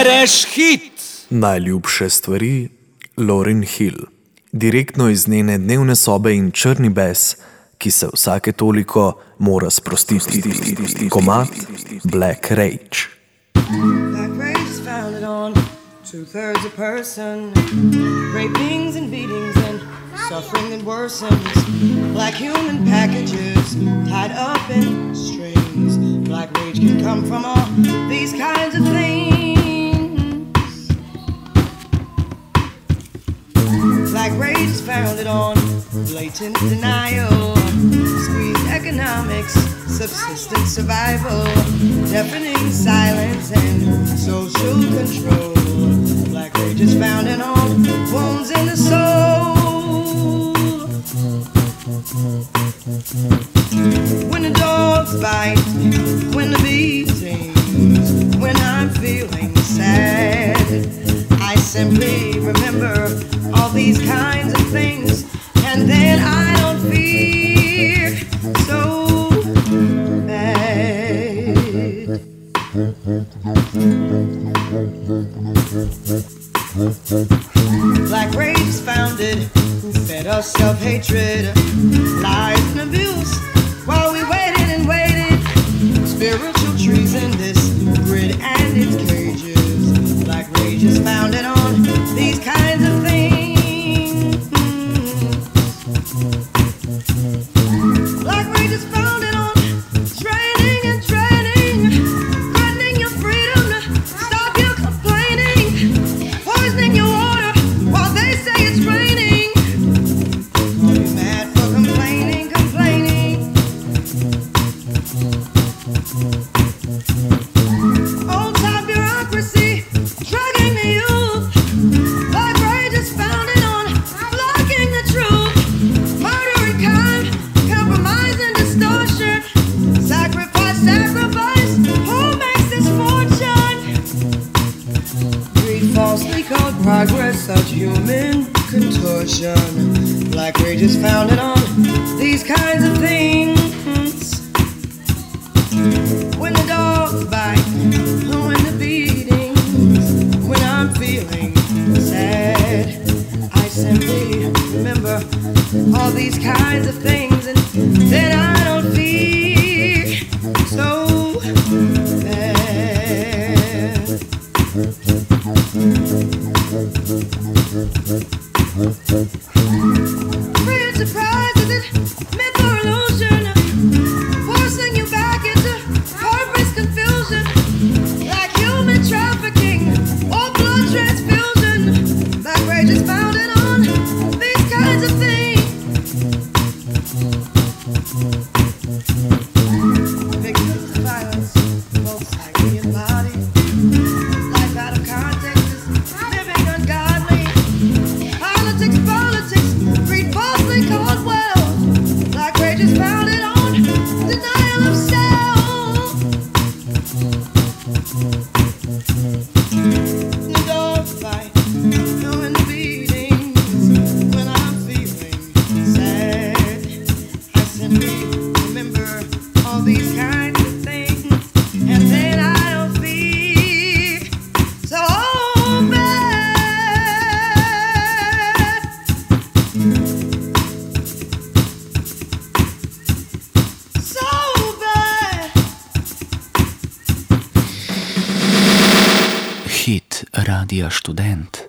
Bereš hit! Najljubše stvari Lauryn Hill. Direktno iz njene dnevne sobe in črni bes, ki se vsake toliko mora sprostiti. Komad Black Rage. Black rage is founded on 2/3 a person, rapings and beatings and suffering that worsens. Black human packages tied up in strings. Black rage can come from all these kinds of things. Black rage is founded on blatant denial, squeezed economics, subsistence survival, deafening silence and social control. Black rage is founded on wounds in the soul. When the dogs bite, when the bee sings, when I'm feeling sad, I simply remember all these kinds of things, and then I don't feel so bad. Black rage is founded, who fed us self-hatred, lies and abuse, while we waited and waited. Spiritual treason, this grid and its cages. Black rage is founded on these kinds of things. Black rage is founded on training and training, threatening your freedom to stop you complaining, poisoning your water while they say it's raining. Call you mad for complaining. Old time bureaucracy drugging the youth. Black rage is founded on blocking the truth. Murder and crime, compromise and distortion. Sacrifice, who makes this fortune? Greed falsely called progress, such human contortion. Black rage is founded on these kinds of things. When the dogs bite, when the beatings, when I'm feeling sad, I simply remember all these kinds of things, and then I don't feel so bad. Free and surprised, is it myth or illusion? Forcing you back into purpose confusion, like human trafficking or blood transfusion. Black rage is founded on these kinds of things. Victims of violence, both psyche and body. Life out of context is living ungodly. Politics, greed falsely called wealth. Black rage is founded on denial of self. The dogs bite, knowing the beatings. When I'm feeling sad, I simply remember all these kinds of things, and then I don't feel so bad. So bad. Hit Radia Študent.